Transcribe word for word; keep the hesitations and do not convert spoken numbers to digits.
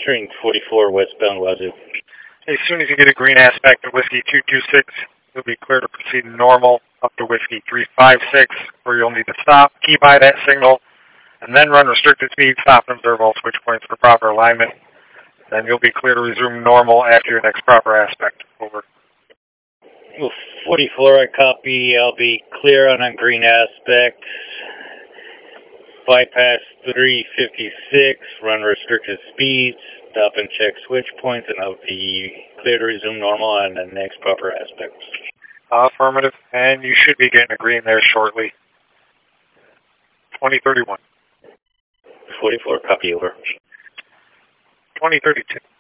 Entering forty-four westbound Wazoo. As soon as you get a green aspect to Whiskey two two six, you'll be clear to proceed normal up to Whiskey three five six, where you'll need to stop, key by that signal, and then run restricted speed, stop and observe all switch points for proper alignment. Then you'll be clear to resume normal after your next proper aspect. Over. forty-four, I copy. I'll be clear on a green aspect. Bypass three fifty-six, run restricted speeds, stop and check switch points, and I'll be clear to resume normal on the next proper aspect. Affirmative, and you should be getting a green there shortly. twenty thirty-one. forty-four, copy over. twenty thirty-two.